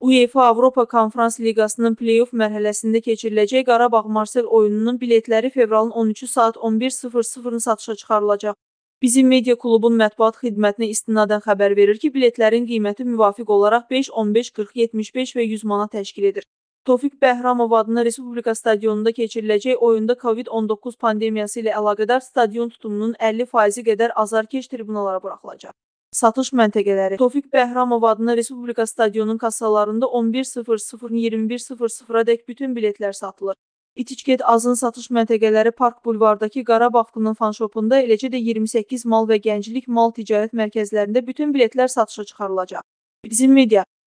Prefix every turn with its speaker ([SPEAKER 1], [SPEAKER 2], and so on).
[SPEAKER 1] UEFA Avropa Konfrans Liqasının play-off mərhələsində keçiriləcək Qarabağ-Marsel oyununun biletləri fevralın 13-ü saat 11:00-ın satışa çıxarılacaq. Bizim media klubun mətbuat xidmətinə istinadən xəbər verir ki, biletlərin qiyməti müvafiq olaraq 5, 15, 40, 75 və 100 manat təşkil edir. Tofiq Bəhramov adına Respublika stadionunda keçiriləcək oyunda COVID-19 pandemiyası ilə əlaqədar stadion tutumunun 50% qədər azarkeş tribunalara buraxılacaq. Satış məntəqələri Tofiq Bəhramov adına Respublika stadionunun kassalarında 11:00-dan 21:00-dək bütün biletlər satılır. İtiket Azın satış məntəqələri Park Bulvardakı Qarabağ fan shopunda, eləcə də 28 mal və gənclik mal ticarət mərkəzlərində bütün biletlər satışa çıxarılacaq. Bizim media